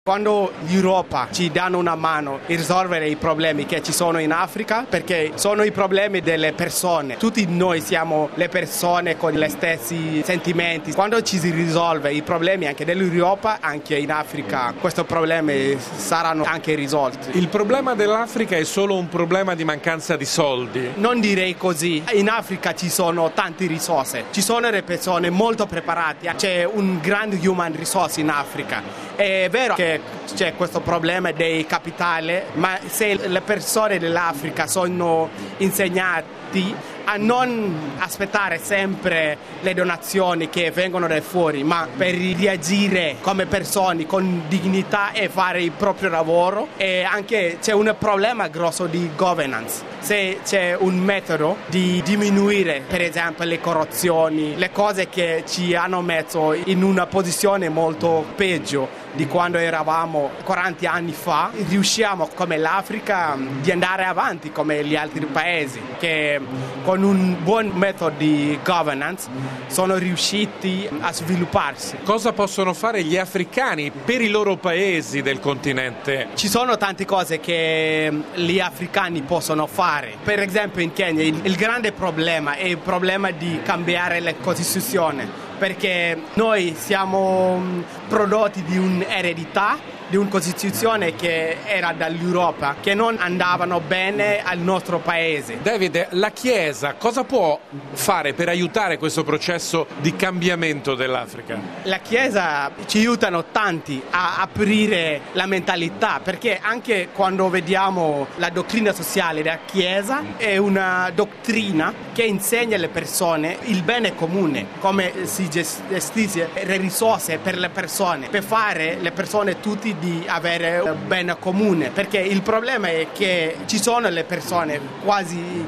Quando l'Europa ci danno una mano a risolvere i problemi che ci sono in Africa, perché sono i problemi delle persone. Tutti noi siamo le persone con gli stessi sentimenti. Quando ci si risolve i problemi anche dell'Europa, anche in Africa, questi problemi saranno anche risolti. Il problema dell'Africa è solo un problema di mancanza di soldi? Non direi così. In Africa ci sono tante risorse, ci sono le persone molto preparate, c'è un grande human resource in Africa. È vero che c'è questo problema dei capitali, ma se le persone dell'Africa sono insegnati a non aspettare sempre le donazioni che vengono da fuori, ma per reagire come persone con dignità e fare il proprio lavoro. E anche c'è un problema grosso di governance. Se c'è un metodo di diminuire, per esempio, le corruzioni, le cose che ci hanno messo in una posizione molto peggio di quando eravamo 40 anni fa, riusciamo come l'Africa di andare avanti come gli altri paesi che con un buon metodo di governance sono riusciti a svilupparsi. Cosa possono fare gli africani per i loro paesi del continente? Ci sono tante cose che gli africani possono fare. Per esempio in Kenya il grande problema è il problema di cambiare la Costituzione, perché noi siamo prodotti di un'eredità, di una Costituzione che era dall'Europa, che non andavano bene al nostro paese. Davide, la Chiesa cosa può fare per aiutare questo processo di cambiamento dell'Africa? La Chiesa ci aiutano tanti a aprire la mentalità, perché anche quando vediamo la dottrina sociale della Chiesa è una dottrina che insegna alle persone il bene comune, come si gestisce le risorse per le persone, per fare le persone tutti di avere un bene comune, perché il problema è che ci sono le persone, quasi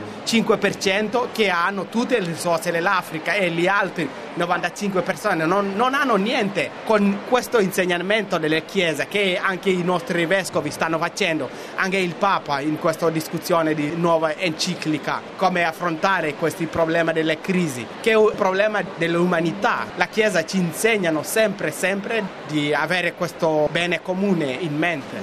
5%, che hanno tutte le risorse dell'Africa e gli altri 95% non hanno niente. Con questo insegnamento delle chiese che anche i nostri vescovi stanno facendo, anche il Papa in questa discussione di nuova enciclica, come affrontare questi problemi delle crisi, che è un problema dell'umanità. La Chiesa ci insegnano sempre di avere questo bene comune in mente.